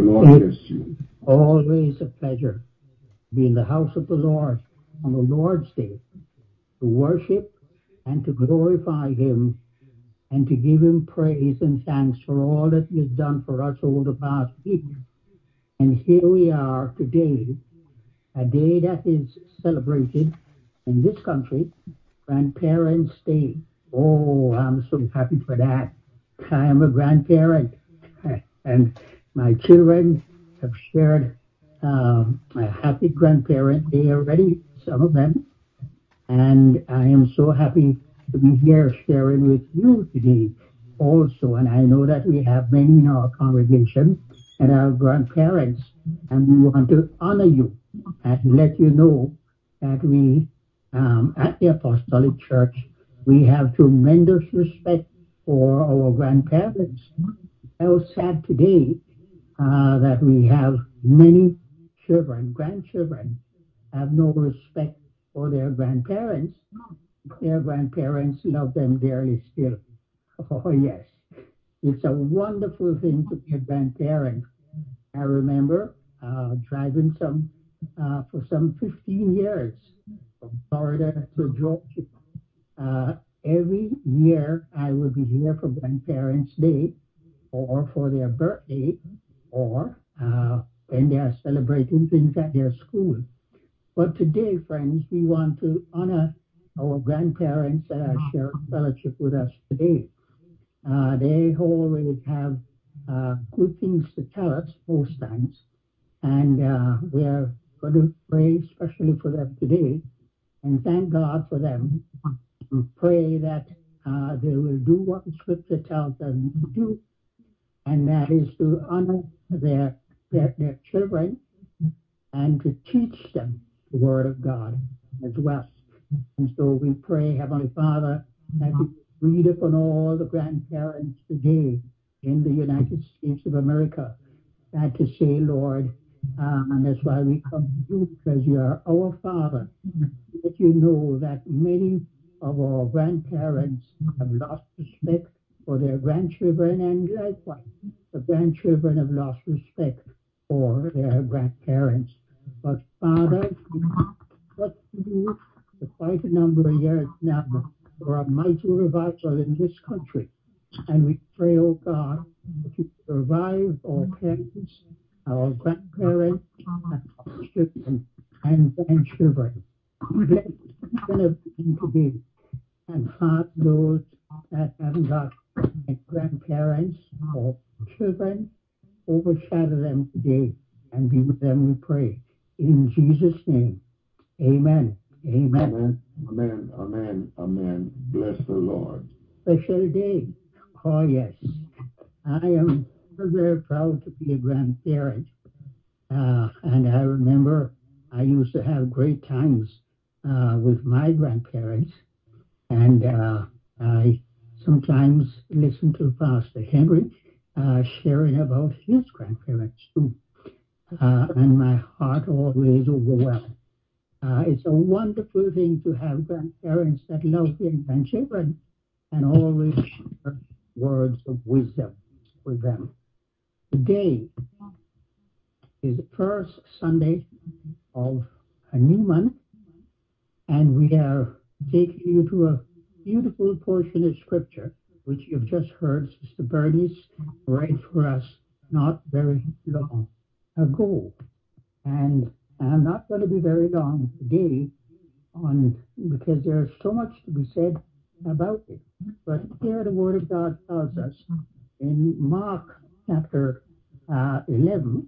Lord It's bless you. always a pleasure to be in the house of the Lord on the Lord's Day to worship and to glorify Him and to give Him praise and thanks for all that He has done for us over the past week. And here we are today, a day that is celebrated in this country, Grandparents' Day. Oh, I'm so happy for that. I am a grandparent, and my children have shared a happy grandparent day already, some of them, and I am so happy to be here sharing with you today also. And I know that we have many in our congregation and our grandparents, and we want to honor you and let you know that we, at the Apostolic Church, we have tremendous respect for our grandparents. How sad today that we have many children, grandchildren, have no respect for their grandparents. Their grandparents love them dearly still. Oh, yes. It's a wonderful thing to be a grandparent. I remember driving for some 15 years from Florida to Georgia. Every year I would be here for Grandparents' Day or for their birthday or when they are celebrating things at their school. But today, friends, we want to honor our grandparents that are sharing fellowship with us today. They always have good things to tell us most times, and we are going to pray especially for them today and thank God for them. We pray that they will do what the Scripture tells them to do, and that is to honor their children and to teach them the Word of God as well. And so we pray, Heavenly Father, that you breathe upon all the grandparents today in the United States of America. That to say, Lord, and that's why we come to you, because you are our Father. Let you know that many of our grandparents have lost respect for their grandchildren, and likewise, the grandchildren have lost respect for their grandparents. But Father, what to do for quite a number of years now for a mighty revival in this country. And we pray, oh God, that you revive our parents, our grandparents, and our children and grandchildren. Bless each and every one today. And Father, those that haven't got any grandparents or children, overshadow them today and be with them, we pray. In Jesus' name, amen. Amen. Amen. Amen. Amen. Amen. Bless the Lord. Special day. Oh, yes. I am very proud to be a grandparent. And I remember I used to have great times with my grandparents. And I sometimes listen to Pastor Henry sharing about his grandparents too. And my heart always overwhelmed. It's a wonderful thing to have grandparents that love their grandchildren and always share words of wisdom with them. Today is the first Sunday of a new month, and we are taking you to a beautiful portion of Scripture, which you've just heard Sister Bernice read for us not very long ago. And I'm not going to be very long today because there's so much to be said about it. But here the Word of God tells us in Mark chapter 11,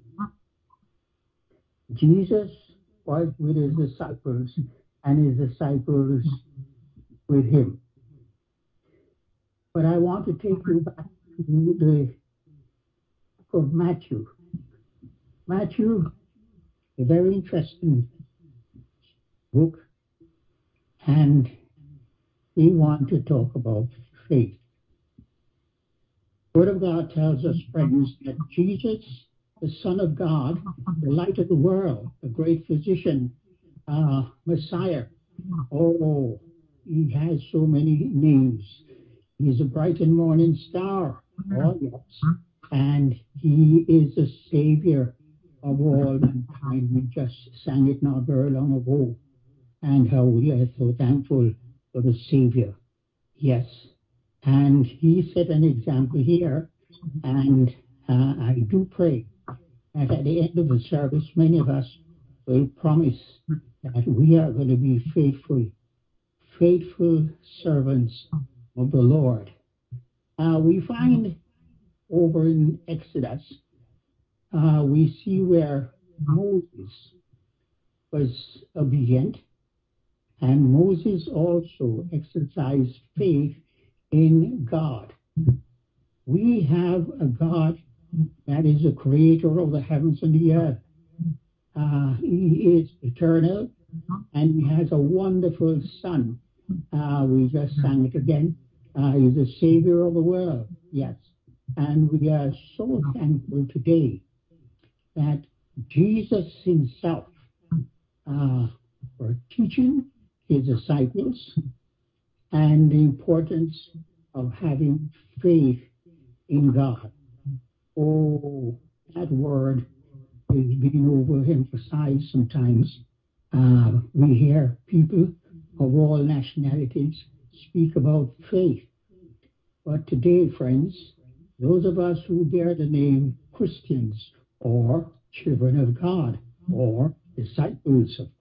Jesus was with his disciples and his disciples with him. But I want to take you back to the book of Matthew. Matthew, a very interesting book, and we want to talk about faith. The Word of God tells us, friends, that Jesus, the Son of God, the light of the world, the great physician, Messiah, oh, he has so many names. He's a bright and morning star. Oh, yes. and he is the Savior of all mankind. We just sang it not very long ago, and how we are so thankful for the Savior. Yes, and he set an example here, and I do pray that at the end of the service, many of us will promise that we are going to be faithful servants of the Lord. We find over in Exodus, we see where Moses was obedient, and Moses also exercised faith in God. We have a God that is the creator of the heavens and the earth. He is eternal, and he has a wonderful son. We just sang it again. He's the Savior of the world. Yes. And we are so thankful today that Jesus himself for teaching his disciples and the importance of having faith in God. Oh, that word is being overemphasized sometimes. We hear people of all nationalities speak about faith. But today, friends, those of us who bear the name Christians or children of God or disciples of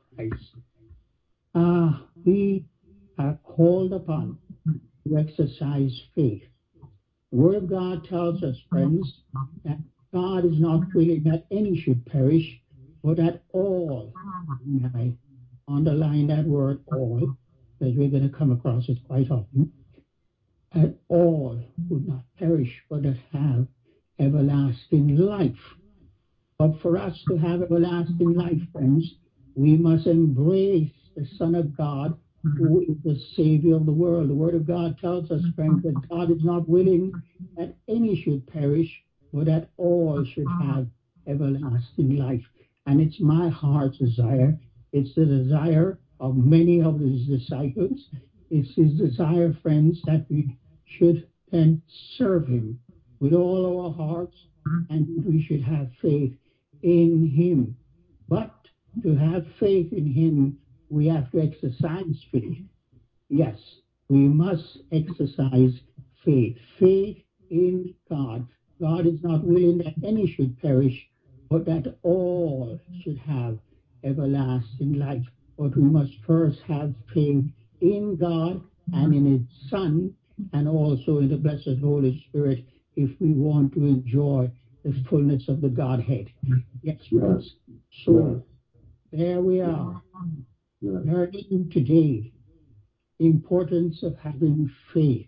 Christ, we are called upon to exercise faith. The Word of God tells us, friends, that God is not willing that any should perish, but that all, and I underline that word all, because we're going to come across it quite often, that all would not perish, but that have everlasting life. But for us to have everlasting life, friends, we must embrace the Son of God, who is the Savior of the world. The Word of God tells us, friends, that God is not willing that any should perish, but that all should have everlasting life. And it's my heart's desire. It's the desire of many of his disciples. It's his desire, friends, that we should then serve him with all our hearts, and we should have faith in him. But to have faith in him, we have to exercise faith. Yes, we must exercise faith. Faith in God. God is not willing that any should perish, but that all should have everlasting life. But we must first have faith in God and in his Son, and also in the blessed Holy Spirit, if we want to enjoy the fullness of the Godhead. Yes, friends. So there we are, learning today the importance of having faith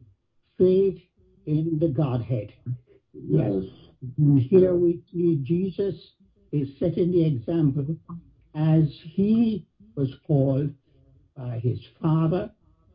in the Godhead. Yes. And here we see Jesus is setting the example as he was called by his Father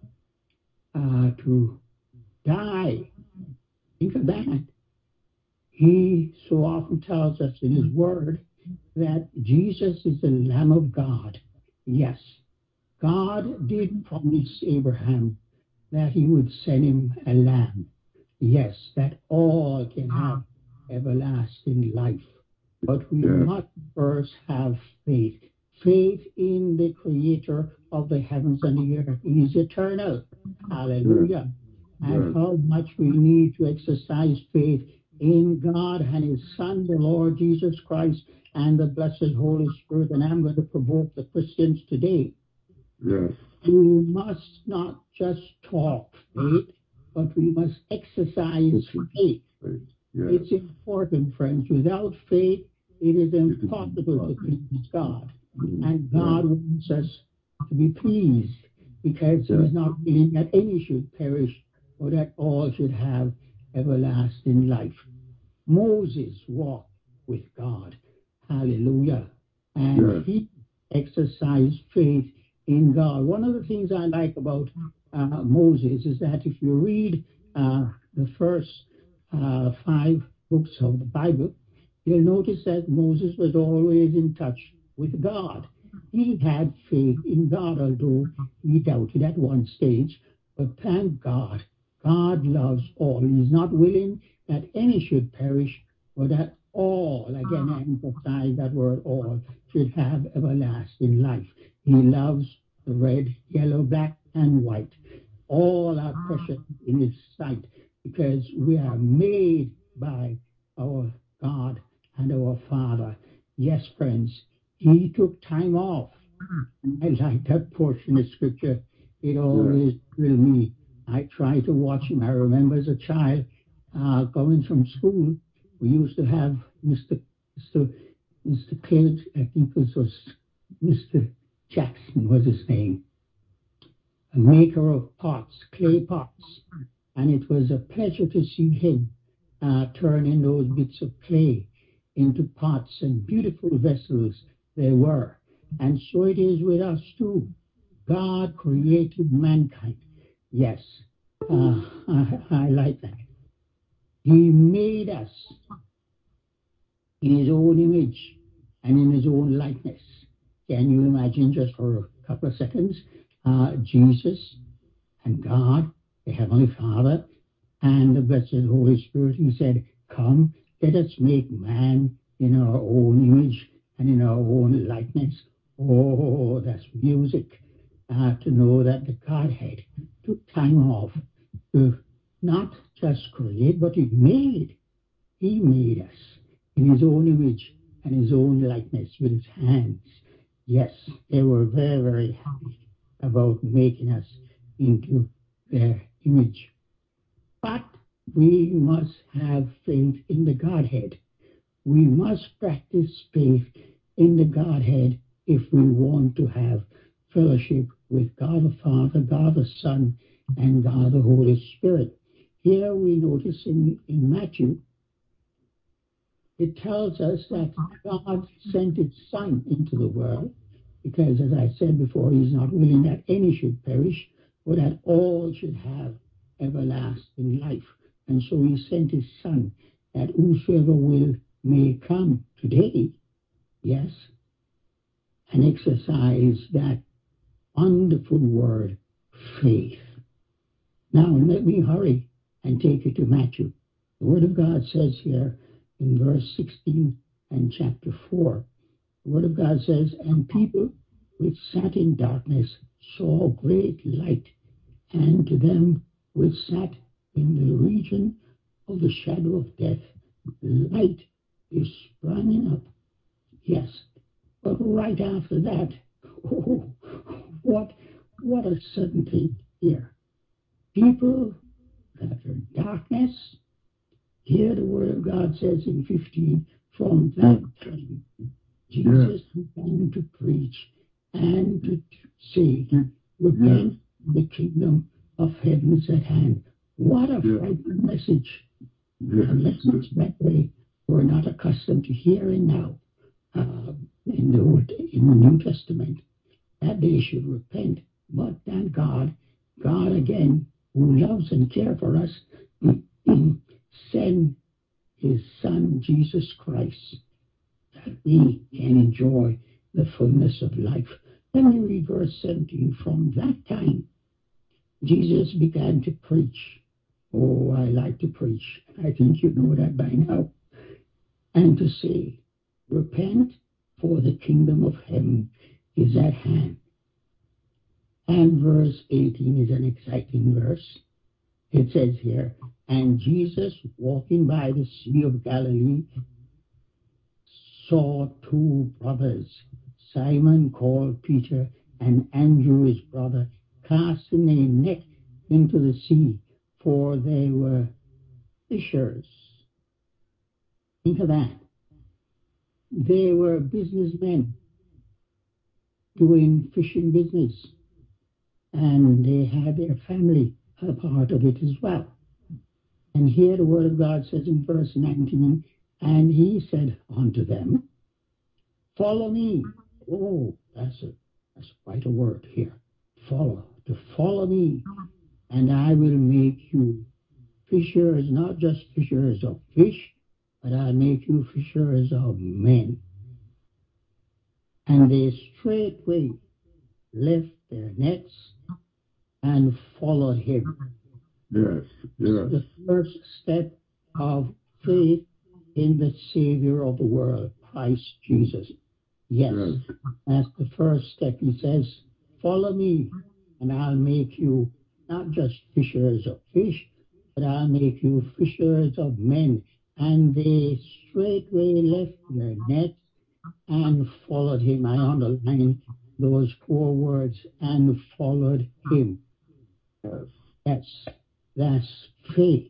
to die. Think of that. He so often tells us in his word that Jesus is the Lamb of God. Yes, God did promise Abraham that he would send him a lamb. Yes, that all can have everlasting life. But we must first have faith. Faith in the Creator of the heavens and the earth. He is eternal. Hallelujah. And how much we need to exercise faith in God and his Son, the Lord Jesus Christ, and the blessed Holy Spirit. And I'm going to provoke the Christians today. Yes. We must not just talk faith, but we must exercise faith. Yes. It's important, friends. Without faith, it is impossible to please God. And God wants us to be pleased, because he is not willing that any should perish, or that all should have everlasting life. Moses walked with God. Hallelujah. And he exercised faith in God. One of the things I like about Moses is that if you read the first 5 books of the Bible, you'll notice that Moses was always in touch with God. He had faith in God, although he doubted at one stage. But thank God, God loves all. He's not willing that any should perish, but that all, again I emphasize that word all, should have everlasting life. He loves the red, yellow, black, and white. All are precious in his sight because we are made by our God and our Father. Yes, friends, he took time off. I like that portion of scripture. It always thrilled me. I try to watch him. I remember as a child going from school, we used to have Mr. Clay, I think it was Mr. Jackson was his name, a maker of pots, clay pots. And it was a pleasure to see him turning those bits of clay into pots, and beautiful vessels they were. And so it is with us too. God created mankind. Yes, I like that. He made us in his own image and in his own likeness. Can you imagine just for a couple of seconds, Jesus and God, the Heavenly Father, and the blessed Holy Spirit, he said, come, let us make man in our own image and in our own likeness. Oh, that's music. To know that the Godhead took time off to not just create, but he made. He made us in his own image and his own likeness with his hands. Yes, they were very, very happy about making us into their image. But we must have faith in the Godhead. We must practice faith in the Godhead if we want to have fellowship with God the Father, God the Son, and God the Holy Spirit. Here we notice in Matthew, it tells us that God sent his Son into the world because, as I said before, he's not willing that any should perish, but that all should have everlasting life. And so he sent his Son, that whosoever will may come today, yes, and exercise that wonderful word, faith. Now, let me hurry and take you to Matthew. The Word of God says here in verse 16 and chapter 4, the Word of God says, and people which sat in darkness saw great light, and to them which sat in the region of the shadow of death, light is springing up. Yes, but right after that, oh, what a sudden thing here. People that are in darkness, here the Word of God says in 15, from that time, Jesus began to preach and to say, repent, the kingdom of heaven is at hand. What a frightening message. A message that they were not accustomed to hearing now in the New Testament, that they should repent. But thank God, God again, who loves and cares for us, send his Son, Jesus Christ, that we can enjoy the fullness of life. Let me read verse 17. From that time, Jesus began to preach. Oh, I like to preach. I think you know that by now. And to say, repent, for the kingdom of heaven is at hand. And verse 18 is an exciting verse. It says here, and Jesus, walking by the Sea of Galilee, saw two brothers, Simon called Peter and Andrew his brother, casting a net into the sea, for they were fishers. Think of that. They were businessmen doing fishing business, and they had their family a part of it as well. And here the Word of God says in verse 19, and he said unto them, follow me. Oh, that's quite a word here. To follow me, and I will make you fishers, not just fishers of fish, but I'll make you fishers of men. And they straightway left their nets and followed him. Yes. The first step of faith in the Savior of the world, Christ Jesus. Yes, that's the first step. He says, follow me, and I'll make you not just fishers of fish, but I'll make you fishers of men. And they straightway left their nets and followed him. I underline those 4 words, and followed him. Yes, that's faith.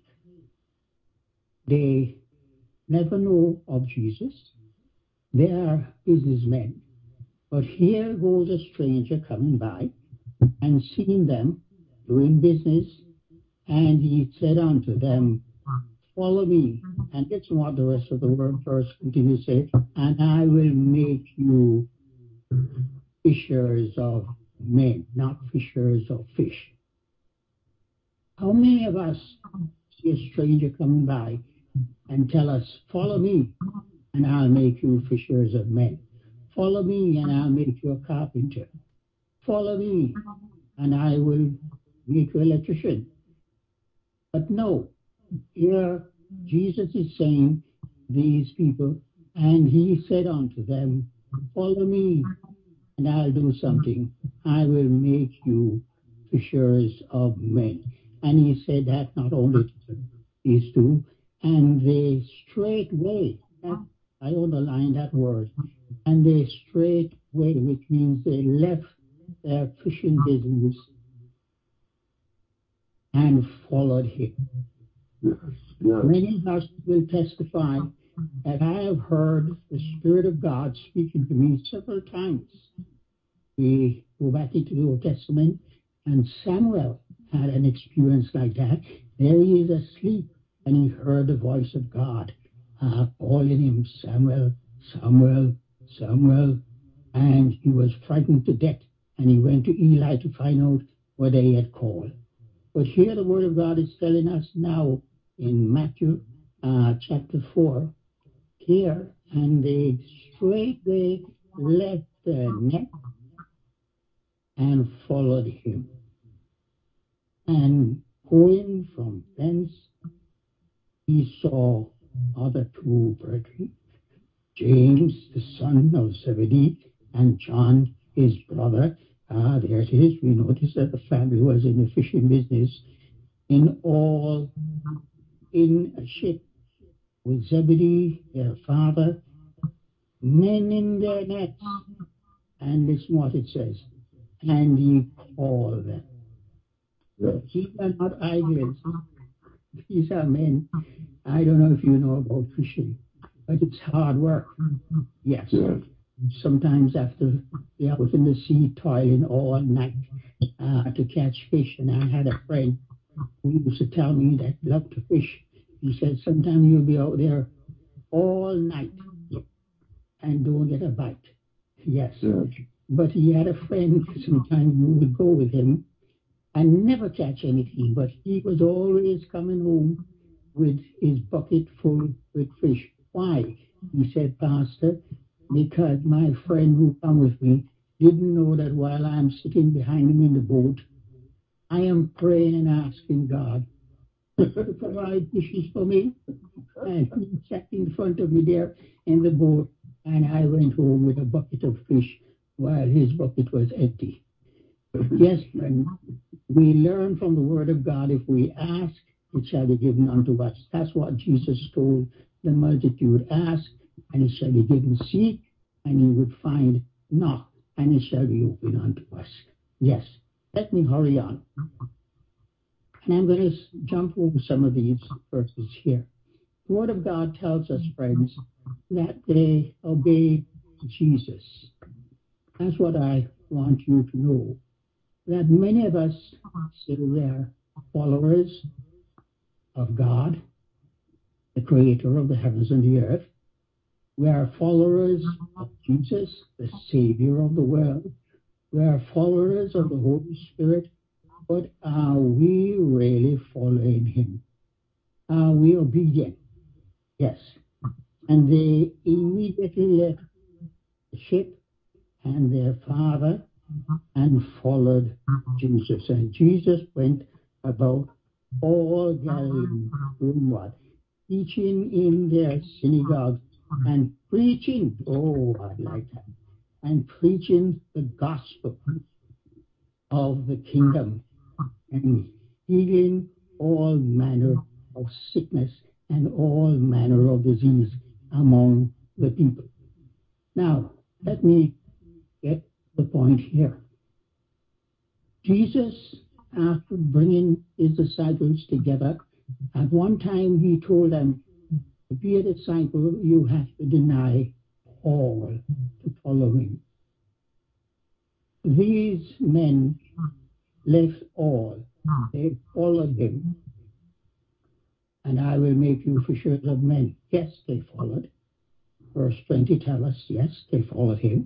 They never know of Jesus. They are businessmen. But here goes a stranger coming by and seeing them doing business, and he said unto them, follow me. And listen what the rest of the word verse continues to say, and I will make you fishers of men, not fishers of fish. How many of us see a stranger coming by and tell us, follow me, and I'll make you fishers of men. Follow me, and I'll make you a carpenter. Follow me, and I will make you an electrician. But no, here Jesus is saying these people, and he said unto them, follow me, and I'll do something. I will make you fishers of men. And he said that not only to these two, and they straightway, I underline that word, and they straightway, which means they left their fishing business and followed him. Yes, yes. Many of us will testify that I have heard the Spirit of God speaking to me several times. We go back into the Old Testament, and Samuel had an experience like that. There he is asleep, and he heard the voice of God calling him, Samuel, Samuel, Samuel, and he was frightened to death, and he went to Eli to find out whether he had called. But here the Word of God is telling us now in Matthew chapter 4, here, and they straightway left their net and followed him. And going from thence, he saw other 2 brethren, James, the son of Zebedee, and John, his brother. There it is. We notice that the family was in the fishing business, in a ship with Zebedee, their father, mending their nets. And listen what it says. And he called them. Yes. These are not idlers. These are men. I don't know if you know about fishing, but it's hard work. Yes. Yes. Sometimes after they're out in the sea toiling all night to catch fish. And I had a friend who used to tell me that loved to fish. He said, sometimes you'll be out there all night and don't get a bite. Yes. Yes. But he had a friend, sometimes we would go with him and never catch anything, but he was always coming home with his bucket full with fish. Why? He said, Pastor, because my friend who come with me didn't know that while I'm sitting behind him in the boat, I am praying and asking God to provide fishes for me. And he sat in front of me there in the boat, and I went home with a bucket of fish while his bucket was empty. Yes, friend, we learn from the Word of God, if we ask, it shall be given unto us. That's what Jesus told the multitude. Ask, and it shall be given. Seek, and you would find. Knock, and it shall be opened unto us. Yes, let me hurry on. And I'm going to jump over some of these verses here. The Word of God tells us, friends, that they obey Jesus. That's what I want you to know. That many of us say we are followers of God, the creator of the heavens and the earth. We are followers of Jesus, the Savior of the world. We are followers of the Holy Spirit. But are we really following him? Are we obedient? Yes. And they immediately left the ship and their father and followed Jesus. And Jesus went about all Galilee doing what? teaching in their synagogues and preaching. Oh, I like that. And preaching the gospel of the kingdom and healing all manner of sickness and all manner of disease among the people. Now, let me get the point here. Jesus, after bringing his disciples together, at one time he told them, to be a disciple, you have to deny all to follow him. These men left all. They followed him. And I will make you fishers of men. Yes, they followed. Verse 20 tells us, yes, they followed him.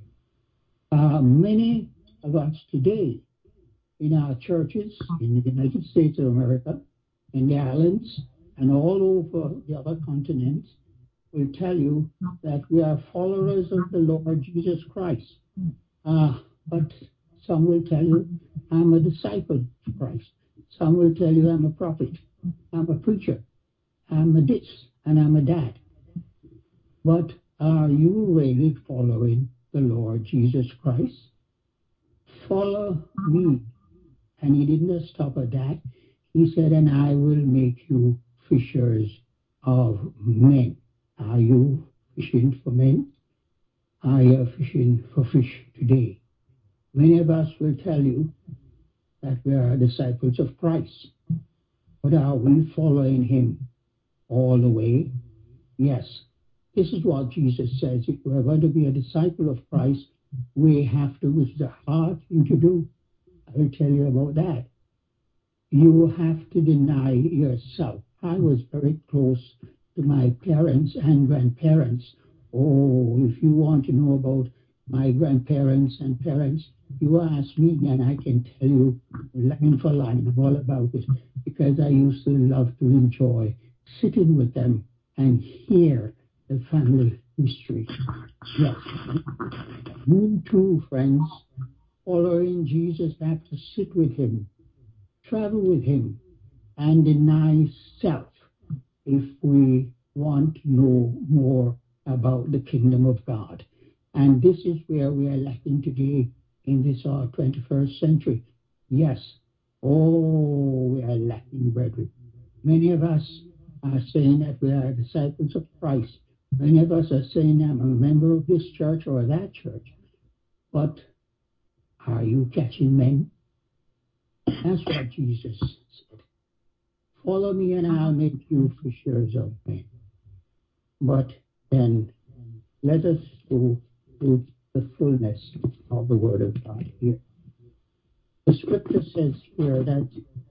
Many of us today in our churches in the United States of America, in the islands, and all over the other continents will tell you that we are followers of the Lord Jesus Christ. But some will tell you, I'm a disciple of Christ. Some will tell you, I'm a prophet. I'm a preacher. I'm a this and I'm a that. But are you really following the Lord Jesus Christ? Follow me. And he didn't stop at that. He said, and I will make you fishers of men. Are you fishing for men? Are you fishing for fish today? Many of us will tell you that we are disciples of Christ. But are we following him all the way? Yes. This is what Jesus says. If we're going to be a disciple of Christ, we have to, which is a hard thing to do. I will tell you about that. You have to deny yourself. I was very close to my parents and grandparents. Oh, if you want to know about my grandparents and parents, you ask me and I can tell you line for line all about it, because I used to love to enjoy sitting with them and hear the family history. Yes. You too, friends, following Jesus, have to sit with him, travel with him, and deny self if we want to know more about the kingdom of God. And this is where we are lacking today in this 21st century. Yes, we are lacking, brethren. Many of us are saying that we are disciples of Christ. Many of us are saying, I'm a member of this church or that church. But are you catching men? That's what Jesus said. Follow me and I'll make you fishers of men. But then let us go to the fullness of the Word of God here. The scripture says here that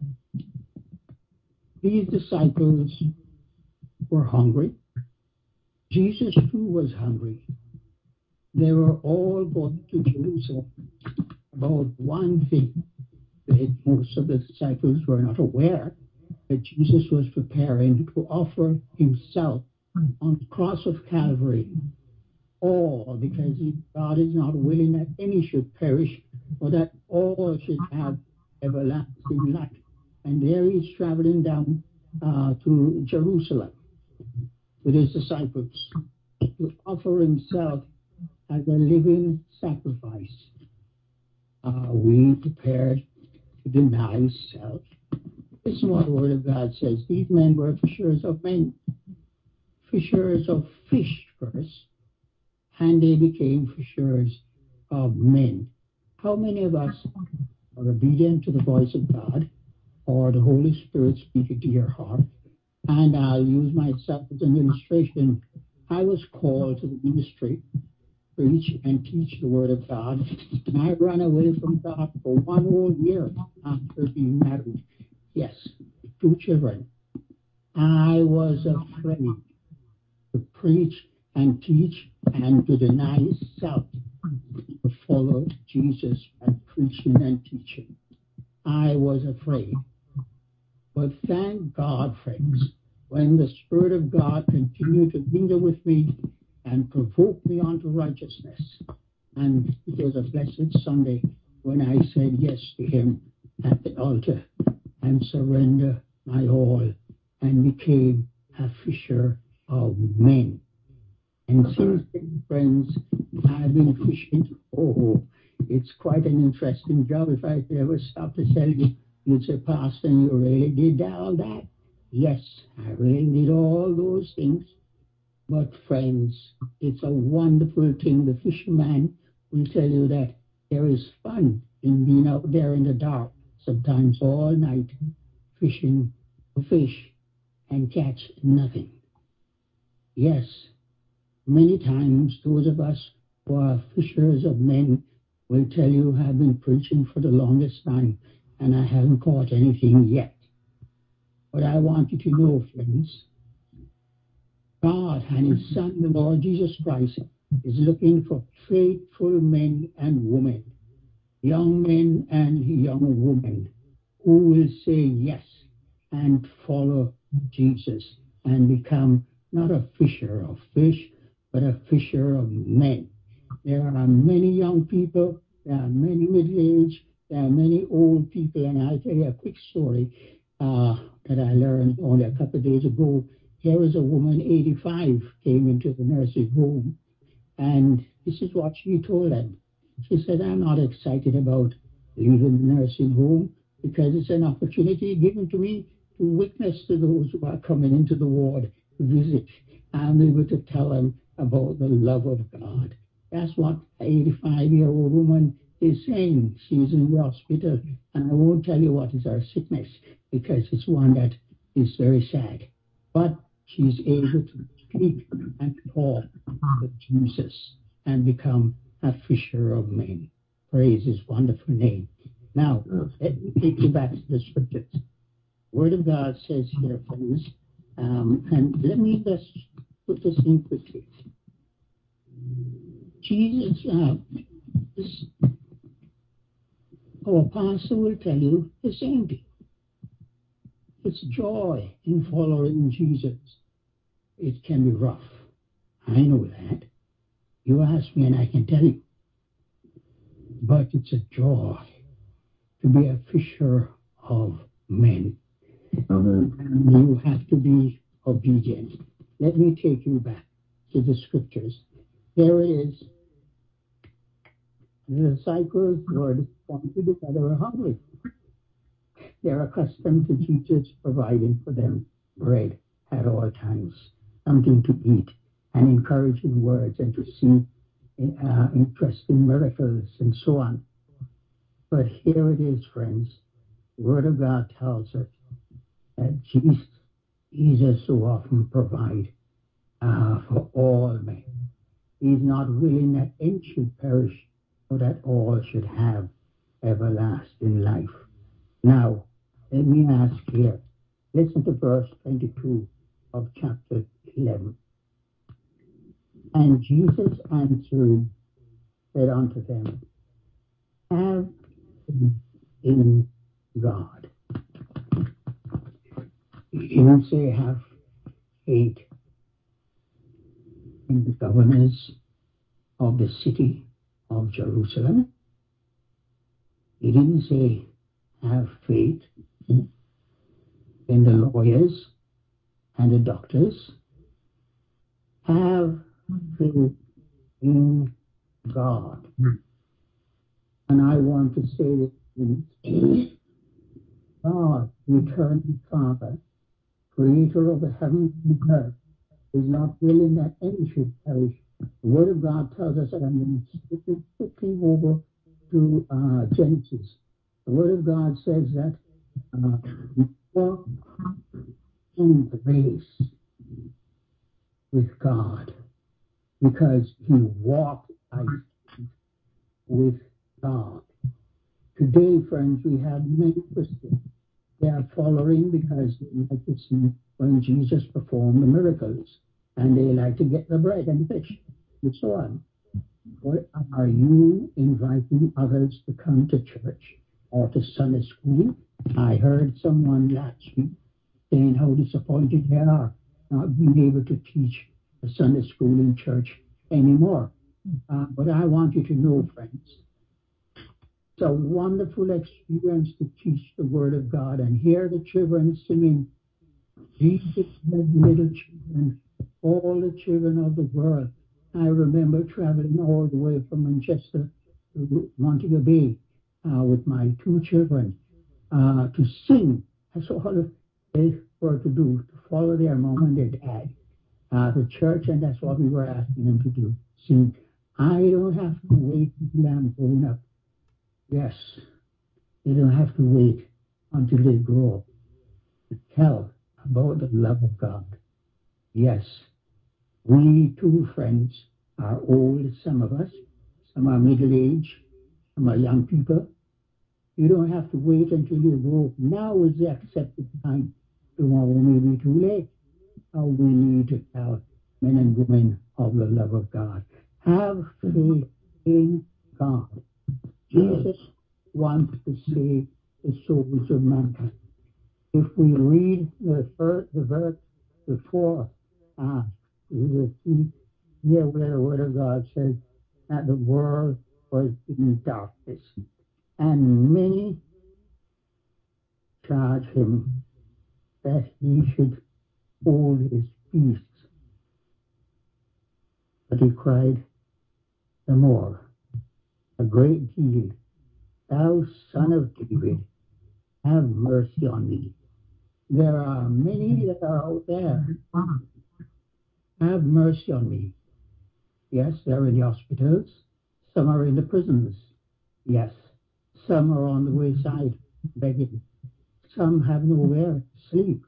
these disciples were hungry. Jesus too was hungry. They were all going to Jerusalem about one thing that most of the disciples were not aware, that Jesus was preparing to offer himself on the cross of Calvary, all because God is not willing that any should perish, but that all should have everlasting life. And there he's traveling down to Jerusalem with his disciples to offer himself as a living sacrifice. Are we prepared to deny self? Listen to what the Word of God says. These men were fishers of men, fishers of fish first, and they became fishers of men. How many of us are obedient to the voice of God, or the Holy Spirit speaking to your heart? And I'll use myself as an illustration. I was called to the ministry, preach and teach the Word of God, and I ran away from God for 1 whole year after being married. Yes, 2 children. I was afraid to preach and teach and to deny self, to follow Jesus by preaching and teaching. I was afraid. But thank God, friends, when the Spirit of God continued to mingle with me and provoke me unto righteousness. And it was a blessed Sunday when I said yes to him at the altar and surrender my all and became a fisher of men. And since then, friends, I've been fishing. Oh, it's quite an interesting job. If I could ever stop to tell you, you'd say, Pastor, you really did all that? Yes, I really did all those things. But friends, it's a wonderful thing. The fisherman will tell you that there is fun in being out there in the dark, sometimes all night, fishing for fish and catch nothing. Yes, many times those of us who are fishers of men will tell you, I've been preaching for the longest time and I haven't caught anything yet. But I want you to know, friends, God and His Son, the Lord Jesus Christ, is looking for faithful men and women, young men and young women, who will say yes and follow Jesus and become not a fisher of fish, but a fisher of men. There are many young people, there are many middle-aged, there are many old people, and I'll tell you a quick story that I learned only a couple of days ago. Here was a woman, 85, came into the nursing home, and this is what she told them. She said, I'm not excited about leaving the nursing home because it's an opportunity given to me to witness to those who are coming into the ward to visit. I'm able to tell them about the love of God. That's what an 85-year-old woman is saying. She's in the hospital, and I won't tell you what is her sickness because it's one that is very sad. But she's able to speak and talk with Jesus and become a fisher of men. Praise His wonderful name. Now, let me take you back to the scriptures. Word of God says here, friends, and let me just put this in quickly. Jesus, our pastor will tell you the same thing. It's joy in following Jesus. It can be rough. I know that. You ask me and I can tell you. But it's a joy to be a fisher of men. Amen. And you have to be obedient. Let me take you back to the scriptures. There it is. The disciples were disappointed because they were hungry. They're accustomed to Jesus providing for them bread at all times, something to eat, and encouraging words, and to see interesting miracles and so on. But here it is, friends. The Word of God tells us that Jesus so often provides for all men. He's not willing that any should perish, but that all should have everlasting life. Now, let me ask here. Listen to verse 22 of chapter 11. And Jesus answered, said unto them, have faith in God. He didn't say have faith in the governors of the city of Jerusalem. He didn't say have faith in the lawyers and the doctors. Have faith in God. And I want to say this, God, the eternal Father, creator of the heavens and earth, is not willing that any should perish. The Word of God tells us, and I'm going to quickly over to Genesis. The Word of God says that we walk in grace with God because He walked by faith with God. Today, friends, we have many Christians. They are following because they like to see when Jesus performed the miracles, and they like to get the bread and fish and so on. What are you inviting others to come to church or to Sunday school? I heard someone last week saying how disappointed they are not being able to teach a Sunday school in church anymore. But I want you to know, friends, it's a wonderful experience to teach the Word of God and hear the children singing Jesus had little children, all the children of the world. I remember traveling all the way from Manchester to Montego Bay with my two children to sing. That's all they were to do, to follow their mom and their dad the church, and that's what we were asking them to do. Sing. I don't have to wait until I'm grown up. Yes, they don't have to wait until they grow up to tell about the love of God. Yes, we too, friends, are old, some of us. Some are middle-aged. Some are young people. You don't have to wait until you grow. Now is the accepted time. Tomorrow may be too late. How we need to tell men and women of the love of God. Have faith in God. Jesus wants to save the souls of mankind. If we read the verse before, we will see here where the Word of God says that the world was in darkness, and many charge him that he should hold his peace. But he cried the more, a great deal, thou son of David, have mercy on me. There are many that are out there. Have mercy on me. Yes, they're in the hospitals. Some are in the prisons. Yes. Some are on the wayside begging. Some have nowhere to sleep.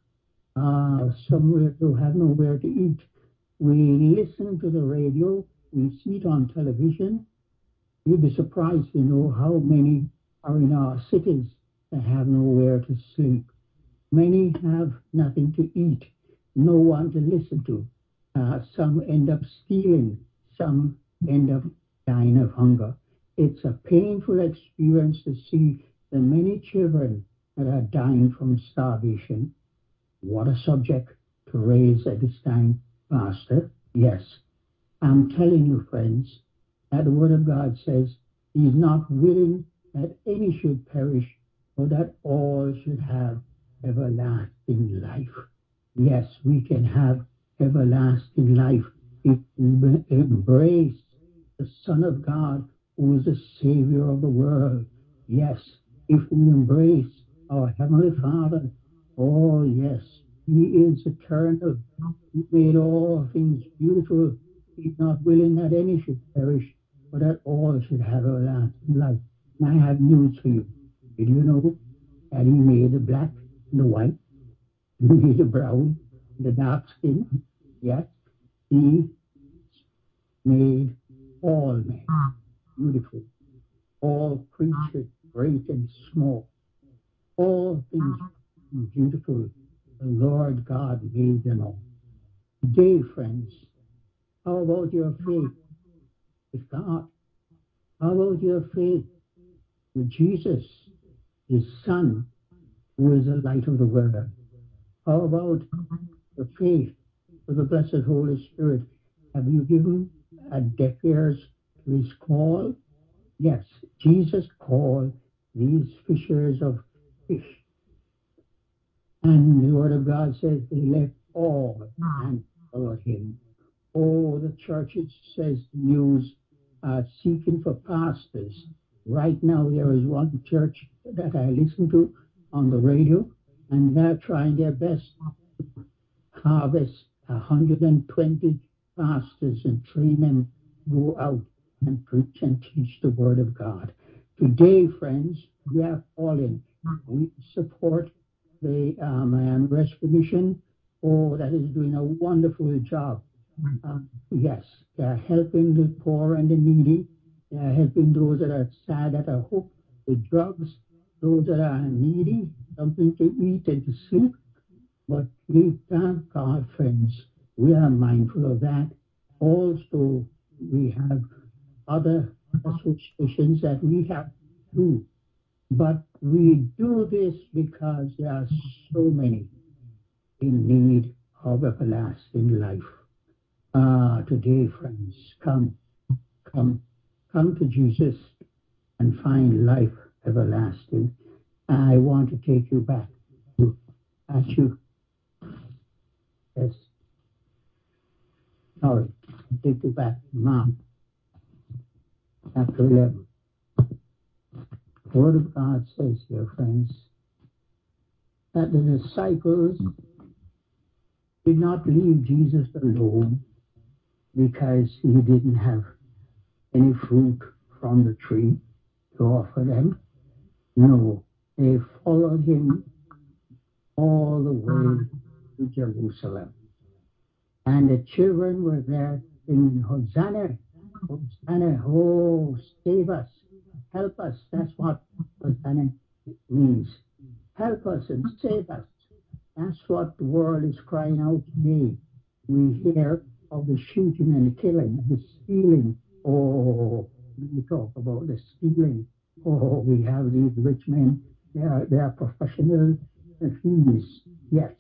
Some have nowhere to eat. We listen to the radio. We see it on television. You'd be surprised to know how many are in our cities that have nowhere to sleep. Many have nothing to eat, no one to listen to. Some end up stealing. Some end up dying of hunger. It's a painful experience to see the many children that are dying from starvation. What a subject to raise at this time, Pastor. Yes, I'm telling you, friends, that the Word of God says He is not willing that any should perish, but that all should have everlasting life. Yes, we can have everlasting life if we embrace the Son of God, who is the Savior of the world. Yes, if we embrace our Heavenly Father, oh yes, He is eternal. He made all things beautiful. He's not willing that any should perish, but that all should have everlasting life. And I have news for you. Did you know that He made the black and the white? He made the brown, the dark skin? Yes, He made all men beautiful, all creatures great and small, all things beautiful. The Lord God made them all. Today, friends, how about your faith with God? How about your faith with Jesus, His Son, who is the light of the world? How about the faith with the blessed Holy Spirit? Have you given a deaf ears to His call? Yes, Jesus called these fishers of fish. And the Word of God says they left all and followed Him. Oh, the churches, says the news, are seeking for pastors. Right now, there is one church that I listen to on the radio, and they're trying their best to harvest 120 pastors and train them to go out and preach and teach the Word of God. Today, friends, we are calling. We support the Miami Rescue Mission. Oh, that is doing a wonderful job. Yes, they are helping the poor and the needy. They are helping those that are sad, that are hooked with drugs, those that are needy, something to eat and to sleep. But we thank God, friends, we are mindful of that. Also, we have other associations that we have too. But we do this because there are so many in need of everlasting life. Today, friends, come, come to Jesus and find life everlasting. I want to take you back to Matthew Yes. Sorry. Take you back. Mark chapter 11. The Word of God says here, friends, that the disciples did not leave Jesus alone because he didn't have any fruit from the tree to offer them. No, they followed him all the way to Jerusalem. And the children were there singing, Hosanna, Hosanna, oh, save us, help us. That's what Hosanna means. Help us and save us. That's what the world is crying out today. We hear of the shooting and the killing, the stealing. Oh, we talk about the stealing. Oh, we have these rich men. They are professional thieves. Yes.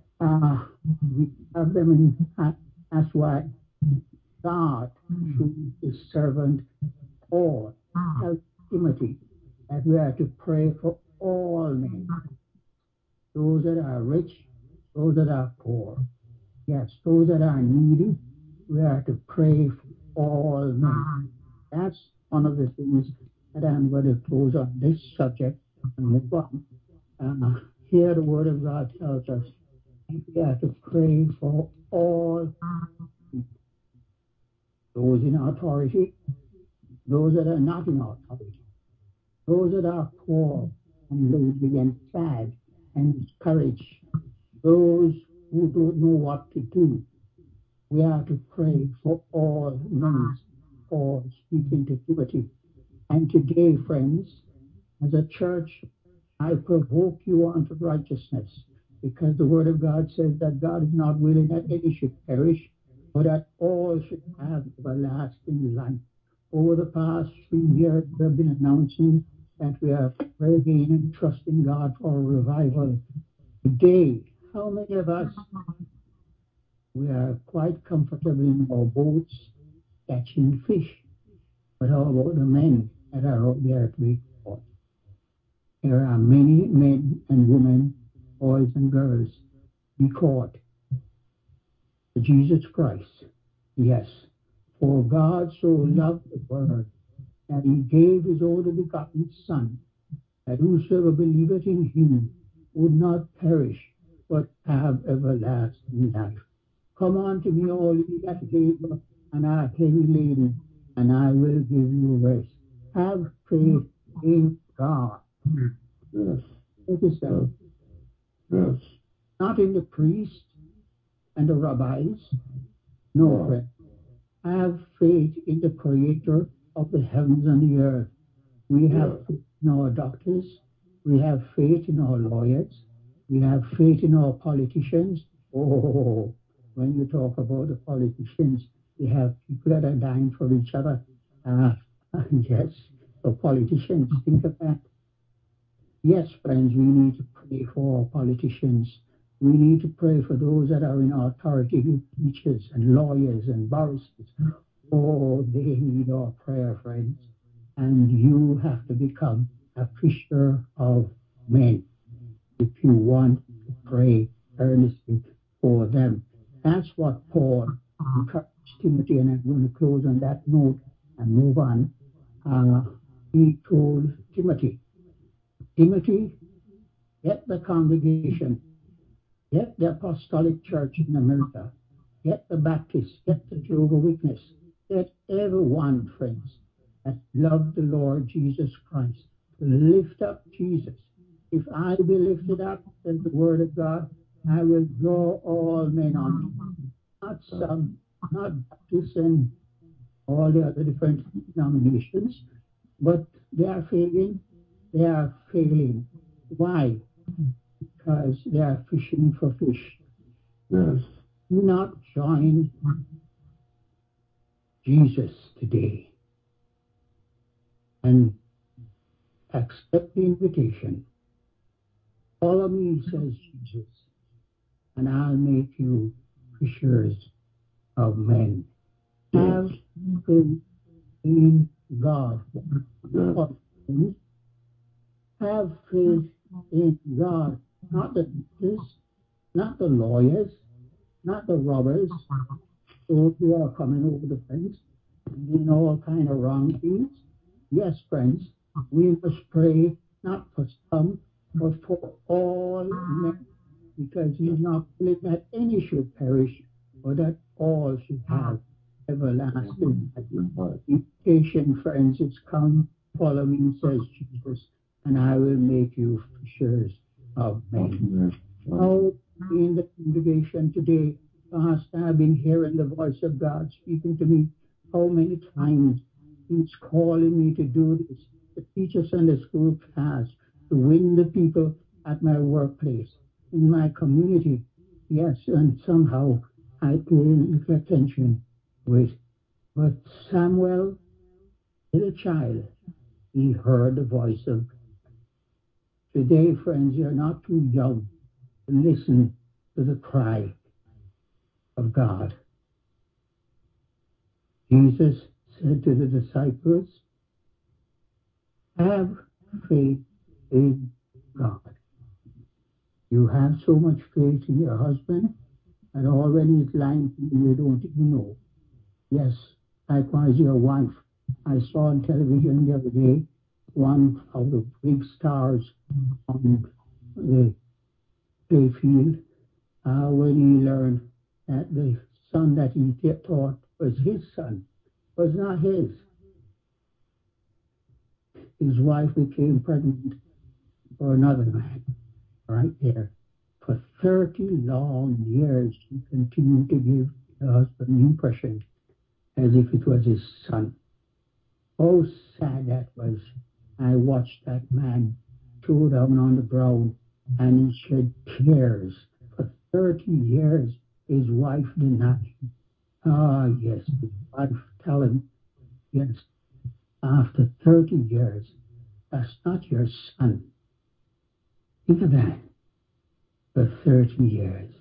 We have them in fact. That's why God, through his servant Paul, tells Timothy that we are to pray for all men, those that are rich, those that are poor. Yes, those that are needy, we are to pray for all men. That's one of the things that I'm going to close on this subject and move on. Here the Word of God tells us we are to pray for all people, those in authority, those that are not in authority, those that are poor and lonely and sad and discouraged, those who don't know what to do. We are to pray for all men, Paul speaking to Timothy. And today, friends, as a church, I provoke you unto righteousness, because the Word of God says that God is not willing that any should perish, but that all should have everlasting life. Over the past 3 years, we have been announcing that we are praying and trusting God for a revival. Today, how many of us, we are quite comfortable in our boats catching fish, but how about the men that are out there to be caught? There are many men and women, boys and girls, be caught for Jesus Christ. Yes, for God so loved the world that he gave his only begotten Son, that whosoever believeth in him would not perish, but have everlasting life. Come unto me, all ye that labor and are heavy laden, and I will give you rest. Have faith in God. Yes. It is so. Yes. Not in the priest and the rabbis. No, friend. Have faith in the Creator of the heavens and the earth. We have faith in our doctors. We have faith in our lawyers. We have faith in our politicians. Oh, when you talk about the politicians, we have people that are dying for each other. Yes, the politicians, think of that. Yes, friends, we need to pray for our politicians. We need to pray for those that are in authority, teachers and lawyers and barristers. Oh, they need our prayer, friends. And you have to become a fisher of men if you want to pray earnestly for them. That's what Paul encouraged Timothy, and I'm going to close on that note and move on. He told Timothy, get the congregation, get the Apostolic Church in America, get the Baptists, get the Jehovah's Witness, get everyone, friends, that love the Lord Jesus Christ, to lift up Jesus. If I be lifted up, says the Word of God, I will draw all men unto me. Not some, not Baptists and all the other different denominations, but they are failing. They are failing. Why? Because they are fishing for fish. Yes. Do not join Jesus today and accept the invitation. Follow me, says Jesus, and I'll make you fishers of men. Have faith in God. Yes. Have faith in God, not the doctors, not the lawyers, not the robbers, those who are coming over the fence and doing all kind of wrong things. Yes, friends, we must pray not for some, but for all men, because he's not willing that any should perish, but that all should have everlasting life. Invitation, friends, is come, follow me, says Jesus, and I will make you fishers of men. Oh, in the congregation today, Pastor, I've been hearing the voice of God speaking to me. How many times He's calling me to do this, to teach a Sunday school class, to win the people at my workplace, in my community. Yes, and somehow I pay little attention to it. But Samuel, little child, he heard the voice of God. Today, friends, you're not too young to listen to the cry of God. Jesus said to the disciples, have faith in God. You have so much faith in your husband, and already it's lying to you, you don't even know. Yes, likewise your wife. I saw on television the other day one of the big stars on the playfield when he learned that the son that he thought was his son was not his. His wife became pregnant for another man right there. For 30 long years, he continued to give the husband the impression as if it was his son. Oh, sad that was. I watched that man throw down on the ground and he shed tears. For 30 years, his wife denied him. Ah, yes, his wife tell him, yes, after 30 years, that's not your son. Think of that. For 30 years.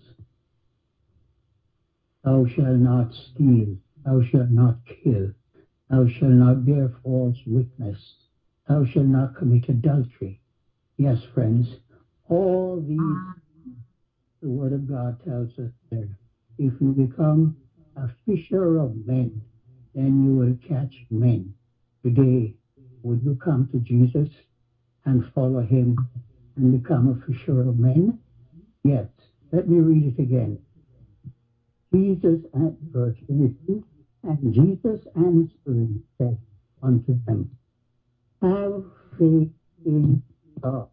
Thou shalt not steal. Thou shalt not kill. Thou shalt not bear false witness. Thou shalt not commit adultery. Yes, friends, all these, the Word of God tells us there. If you become a fisher of men, then you will catch men. Today, would you come to Jesus and follow him and become a fisher of men? Yes. Let me read it again. Jesus at verse 22, and Jesus answering said unto them, have faith in God.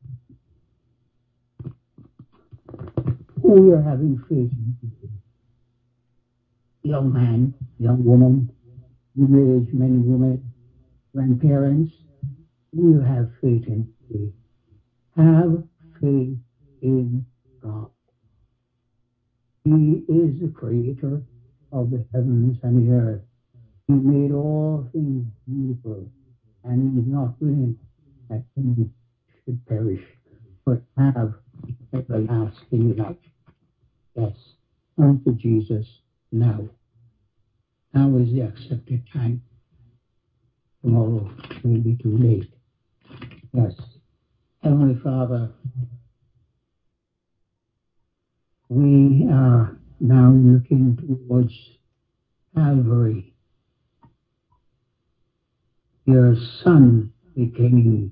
We are having faith in Jesus. Young man, young woman, middle-aged men and women, grandparents, we have faith in faith. Have faith in God. He is the creator of the heavens and the earth. He made all things beautiful, and he is not willing that any should perish, but have everlasting life. Yes, come to Jesus now. Now is the accepted time. Tomorrow will be too late. Yes. Heavenly Father, we are now looking towards Calvary. Your Son became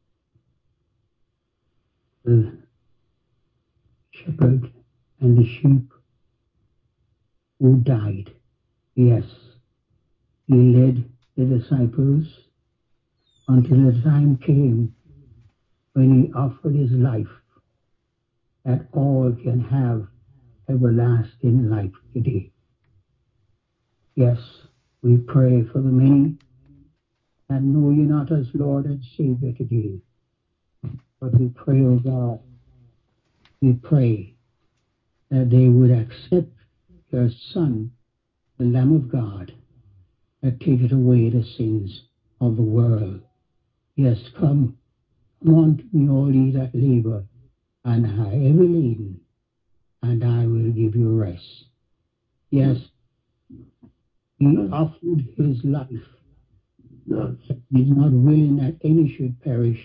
the shepherd and the sheep who died. Yes, he led the disciples until the time came when he offered his life that all can have everlasting life today. Yes, we pray for the many that know you not as Lord and Savior today. But we pray, oh God, we pray that they would accept your Son, the Lamb of God, that taketh away the sins of the world. Yes, come unto me, all ye that labor and are heavy laden, and I will give you rest. Yes, he offered his life. Yes. He's not willing that any should perish.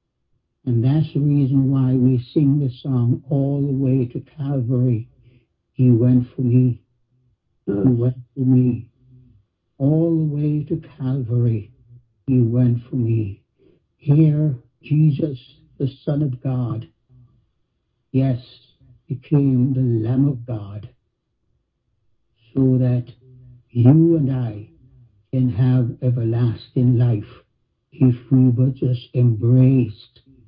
And that's the reason why we sing the song all the way to Calvary. He went for me. Yes. He went for me. All the way to Calvary, He went for me. Here, Jesus, the Son of God, yes, became the Lamb of God, so that you and I can have everlasting life if we but just embrace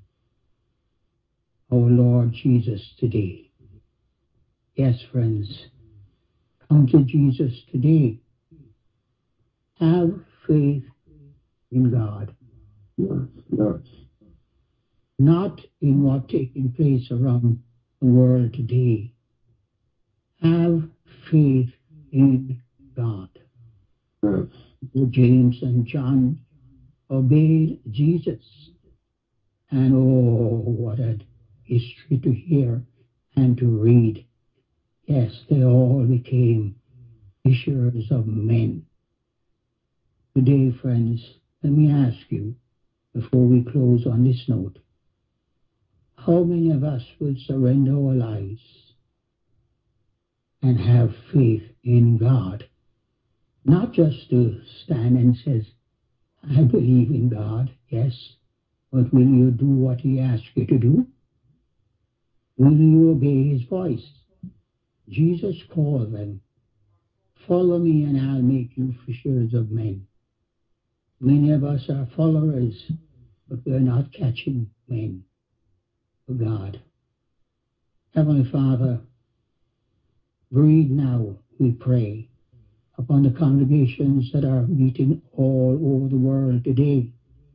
our Lord Jesus today. Yes, friends, come to Jesus today. Have faith in God, Yes. Yes. not in what taking place around the world today. Have faith in God. Yes. James and John obeyed Jesus. And oh, what a history to hear and to read. Yes, they all became fishers of men. Today, friends, let me ask you, before we close on this note, how many of us will surrender our lives and have faith in God? Not just to stand and say, I believe in God, yes, but will you do what He asks you to do? Will you obey His voice? Jesus called them, follow me and I'll make you fishers of men. Many of us are followers, but we're not catching men for God. Heavenly Father, breathe now, we pray, upon the congregations that are meeting all over the world today.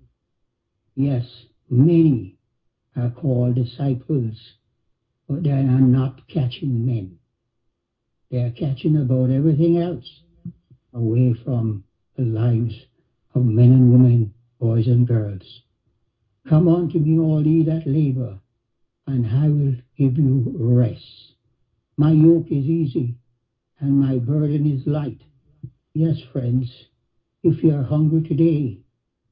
Yes, many are called disciples, but they are not catching men. They are catching about everything else away from the lives of men and women, boys and girls. Come unto me, all ye that labor, and I will give you rest. My yoke is easy, and my burden is light. Yes, friends, if you are hungry today,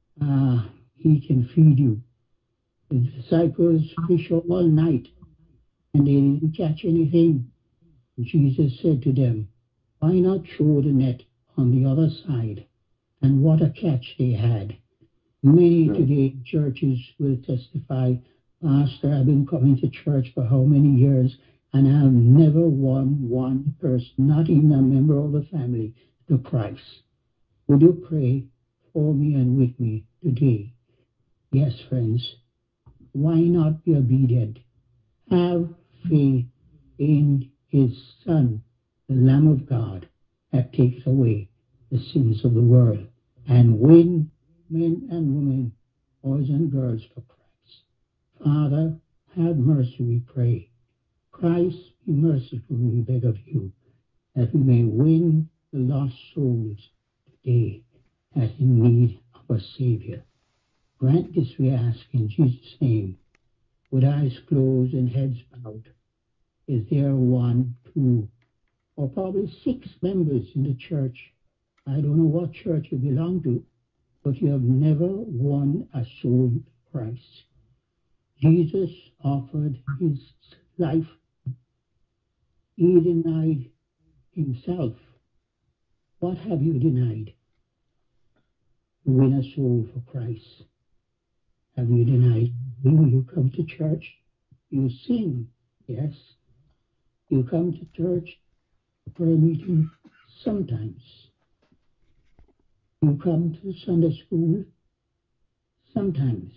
He can feed you. The disciples fished all night, and they didn't catch anything. Jesus said to them, why not throw the net on the other side? And what a catch they had. Many today in churches will testify, Pastor, I've been coming to church for how many years, and I have never won one person, not even a member of the family, to Christ. Would you pray for me and with me today? Yes, friends. Why not be obedient? Have faith in His Son, the Lamb of God, that takes away the sins of the world, and win men and women, boys and girls for Christ. Father, have mercy, we pray. Christ, be merciful, we beg of you, that we may win the lost souls today that in need of a Savior. Grant this, we ask, in Jesus' name. With eyes closed and heads bowed, is there 1, 2, or probably 6 members in the church? I don't know what church you belong to, but you have never won a soul to Christ. Jesus offered His life. He denied Himself. What have you denied to win a soul for Christ? Have you denied? When you come to church, you sing, yes. You come to church, prayer meeting, sometimes. You come to Sunday school, sometimes.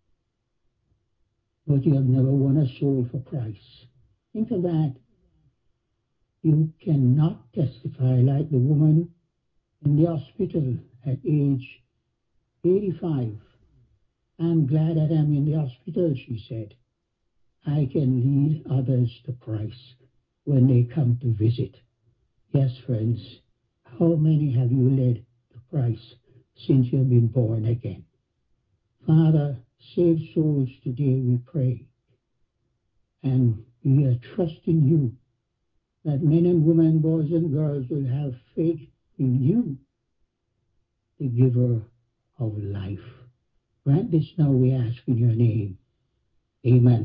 But you have never won a soul for Christ. Think of that. You cannot testify like the woman in the hospital at age 85. I'm glad that I'm in the hospital, she said. I can lead others to Christ when they come to visit. Yes, friends, how many have you led to Christ since you have been born again? Father, save souls today, we pray. And we are trusting you that men and women, boys and girls will have faith in you, the giver of life. Grant this now, we ask in your name. Amen.